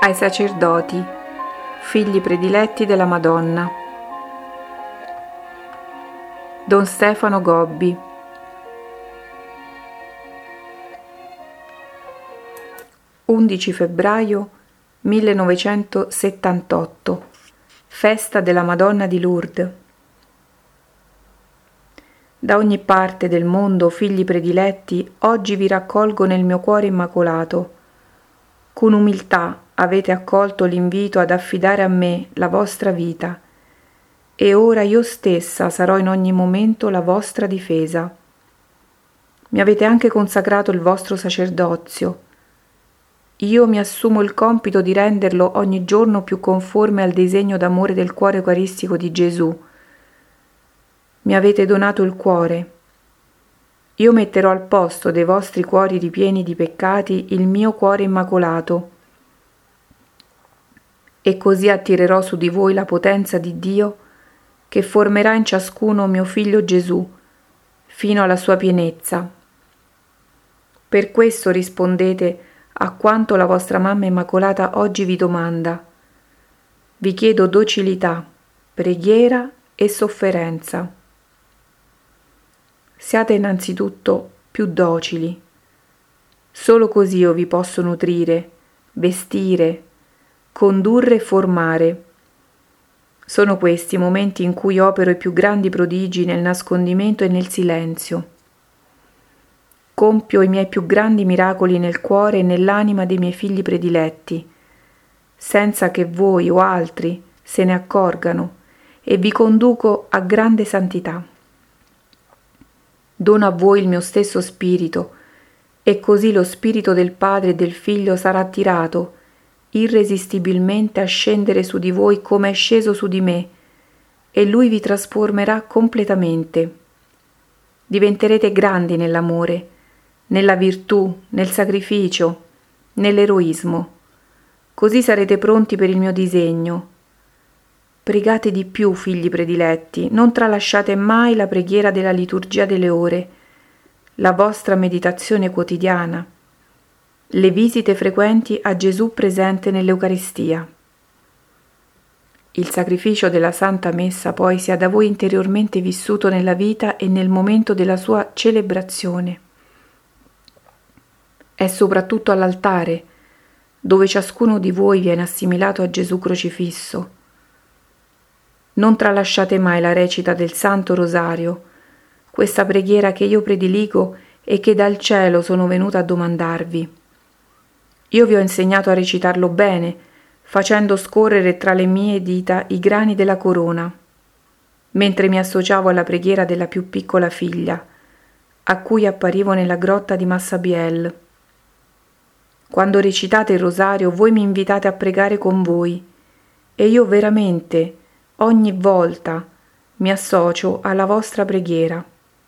ai sacerdoti, figli prediletti della Madonna. Don Stefano Gobbi. 11 febbraio 1978, festa della Madonna di Lourdes. Da ogni parte del mondo, figli prediletti, oggi vi raccolgo nel mio cuore immacolato. Con umiltà avete accolto l'invito ad affidare a me la vostra vita, e ora io stessa sarò in ogni momento la vostra difesa. Mi avete anche consacrato il vostro sacerdozio. Io mi assumo il compito di renderlo ogni giorno più conforme al disegno d'amore del cuore eucaristico di Gesù. Mi avete donato il cuore. Io metterò al posto dei vostri cuori ripieni di peccati il mio cuore immacolato, e così attirerò su di voi la potenza di Dio che formerà in ciascuno mio figlio Gesù fino alla sua pienezza. Per questo rispondete a quanto la vostra mamma immacolata oggi vi domanda. Vi chiedo docilità, preghiera e sofferenza. Siate innanzitutto più docili. Solo così io vi posso nutrire, vestire, condurre e formare. Sono questi i momenti in cui opero i più grandi prodigi nel nascondimento e nel silenzio. Compio i miei più grandi miracoli nel cuore e nell'anima dei miei figli prediletti, senza che voi o altri se ne accorgano, e vi conduco a grande santità. Dono a voi il mio stesso spirito, e così lo spirito del Padre e del Figlio sarà attirato irresistibilmente a scendere su di voi come è sceso su di me, e lui vi trasformerà completamente. Diventerete grandi nell'amore, nella virtù, nel sacrificio, nell'eroismo. Così sarete pronti per il mio disegno. Pregate di più, figli prediletti, non tralasciate mai la preghiera della liturgia delle ore, la vostra meditazione quotidiana, le visite frequenti a Gesù presente nell'Eucaristia. Il sacrificio della Santa Messa poi sia da voi interiormente vissuto nella vita e nel momento della sua celebrazione. È soprattutto all'altare dove ciascuno di voi viene assimilato a Gesù crocifisso. Non tralasciate mai la recita del Santo Rosario, questa preghiera che io prediligo e che dal cielo sono venuta a domandarvi. Io vi ho insegnato a recitarlo bene, facendo scorrere tra le mie dita i grani della corona, mentre mi associavo alla preghiera della più piccola figlia, a cui apparivo nella grotta di Massabielle. Quando recitate il rosario, voi mi invitate a pregare con voi, e io veramente ogni volta mi associo alla vostra preghiera.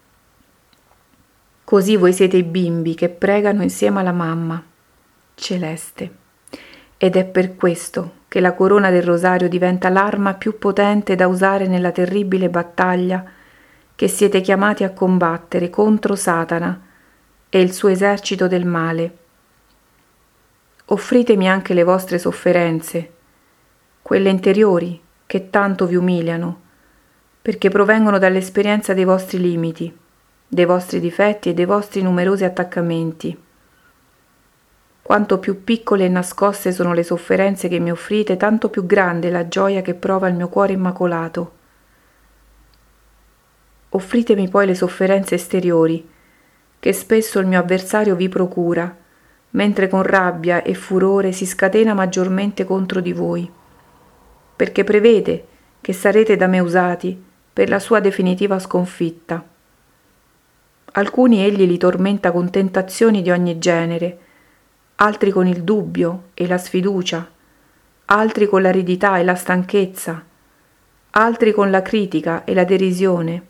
Così voi siete i bimbi che pregano insieme alla mamma celeste. Ed è per questo che la corona del rosario diventa l'arma più potente da usare nella terribile battaglia che siete chiamati a combattere contro Satana e il suo esercito del male. Offritemi anche le vostre sofferenze, quelle interiori che tanto vi umiliano, perché provengono dall'esperienza dei vostri limiti, dei vostri difetti e dei vostri numerosi attaccamenti. Quanto più piccole e nascoste sono le sofferenze che mi offrite, tanto più grande è la gioia che prova il mio cuore immacolato. Offritemi poi le sofferenze esteriori, che spesso il mio avversario vi procura, mentre con rabbia e furore si scatena maggiormente contro di voi, perché prevede che sarete da me usati per la sua definitiva sconfitta. Alcuni egli li tormenta con tentazioni di ogni genere, altri con il dubbio e la sfiducia, altri con l'aridità e la stanchezza, altri con la critica e la derisione,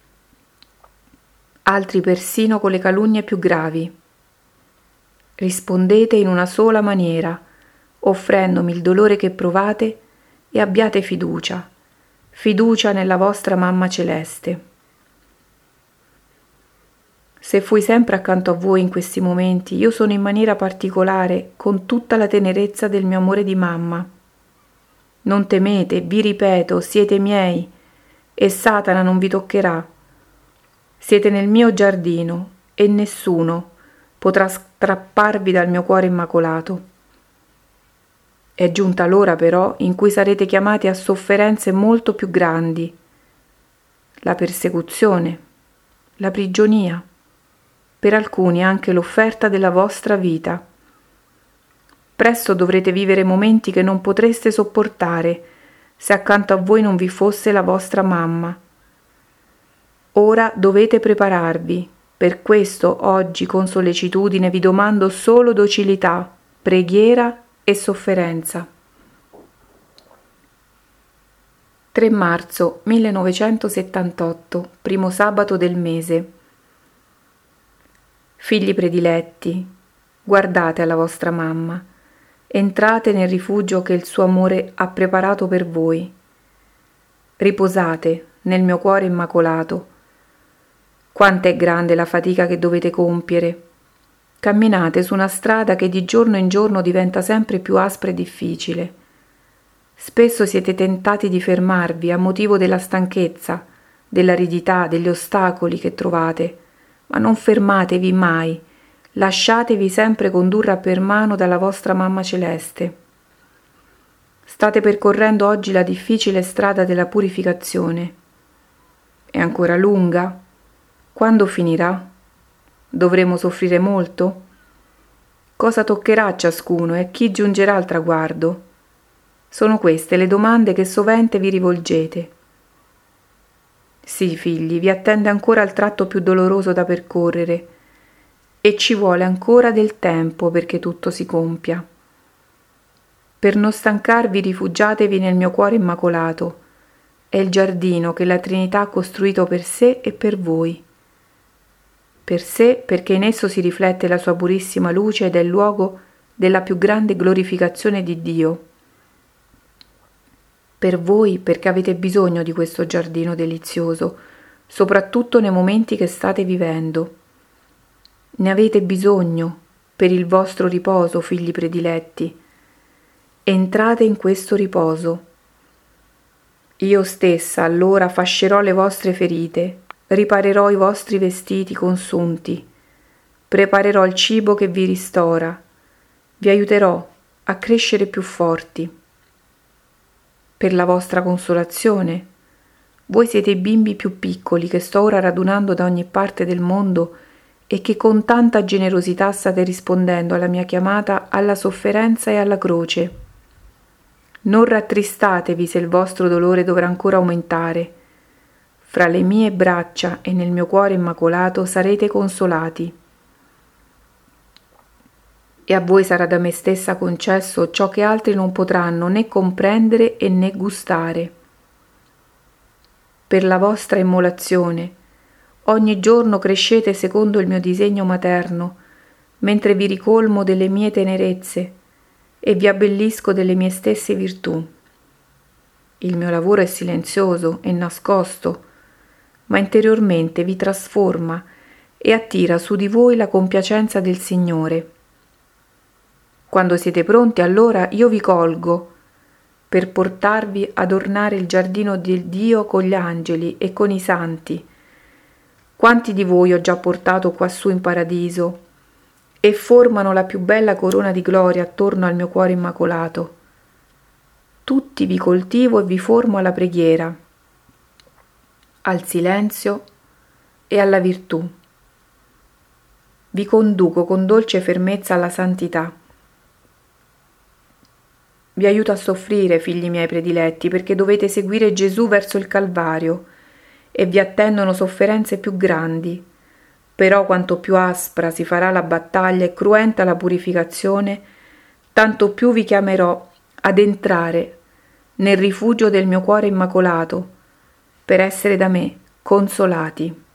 altri persino con le calunnie più gravi. Rispondete in una sola maniera, offrendomi il dolore che provate, e abbiate fiducia, fiducia nella vostra Mamma Celeste. Se fui sempre accanto a voi in questi momenti, io sono in maniera particolare con tutta la tenerezza del mio amore di mamma. Non temete, vi ripeto, siete miei e Satana non vi toccherà. Siete nel mio giardino e nessuno potrà strapparvi dal mio cuore immacolato. È giunta l'ora però in cui sarete chiamati a sofferenze molto più grandi, la persecuzione, la prigionia, per alcuni anche l'offerta della vostra vita. Presto dovrete vivere momenti che non potreste sopportare se accanto a voi non vi fosse la vostra mamma. Ora dovete prepararvi, per questo oggi con sollecitudine vi domando solo docilità, preghiera e sofferenza. 3 marzo 1978, primo sabato del mese. Figli prediletti, guardate alla vostra mamma, entrate nel rifugio che il suo amore ha preparato per voi. Riposate nel mio cuore immacolato. Quanta è grande la fatica che dovete compiere. Camminate su una strada che di giorno in giorno diventa sempre più aspra e difficile. Spesso siete tentati di fermarvi a motivo della stanchezza, dell'aridità, degli ostacoli che trovate, ma non fermatevi mai, lasciatevi sempre condurre per mano dalla vostra mamma celeste. State percorrendo oggi la difficile strada della purificazione. È ancora lunga? Quando finirà? Dovremo soffrire molto? Cosa toccherà a ciascuno e chi giungerà al traguardo? Sono queste le domande che sovente vi rivolgete. Sì, figli, vi attende ancora il tratto più doloroso da percorrere e ci vuole ancora del tempo perché tutto si compia. Per non stancarvi rifugiatevi nel mio cuore immacolato. È il giardino che la Trinità ha costruito per sé e per voi. Per sé perché in esso si riflette la sua purissima luce ed è il luogo della più grande glorificazione di Dio. Per voi perché avete bisogno di questo giardino delizioso, soprattutto nei momenti che state vivendo. Ne avete bisogno per il vostro riposo, figli prediletti. Entrate in questo riposo. Io stessa allora fascerò le vostre ferite, riparerò i vostri vestiti consunti, preparerò il cibo che vi ristora, vi aiuterò a crescere più forti. Per la vostra consolazione, voi siete i bimbi più piccoli che sto ora radunando da ogni parte del mondo e che con tanta generosità state rispondendo alla mia chiamata alla sofferenza e alla croce. Non rattristatevi se il vostro dolore dovrà ancora aumentare. Fra le mie braccia e nel mio cuore immacolato sarete consolati. E a voi sarà da me stessa concesso ciò che altri non potranno né comprendere e né gustare. Per la vostra immolazione, ogni giorno crescete secondo il mio disegno materno, mentre vi ricolmo delle mie tenerezze e vi abbellisco delle mie stesse virtù. Il mio lavoro è silenzioso e nascosto, ma interiormente vi trasforma e attira su di voi la compiacenza del Signore. Quando siete pronti, allora io vi colgo per portarvi ad ornare il giardino di Dio con gli angeli e con i santi. Quanti di voi ho già portato quassù in paradiso e formano la più bella corona di gloria attorno al mio cuore immacolato. Tutti vi coltivo e vi formo alla preghiera, al silenzio e alla virtù. Vi conduco con dolce fermezza alla santità. Vi aiuto a soffrire, figli miei prediletti, perché dovete seguire Gesù verso il Calvario e vi attendono sofferenze più grandi. Però quanto più aspra si farà la battaglia e cruenta la purificazione, tanto più vi chiamerò ad entrare nel rifugio del mio cuore immacolato, per essere da me consolati.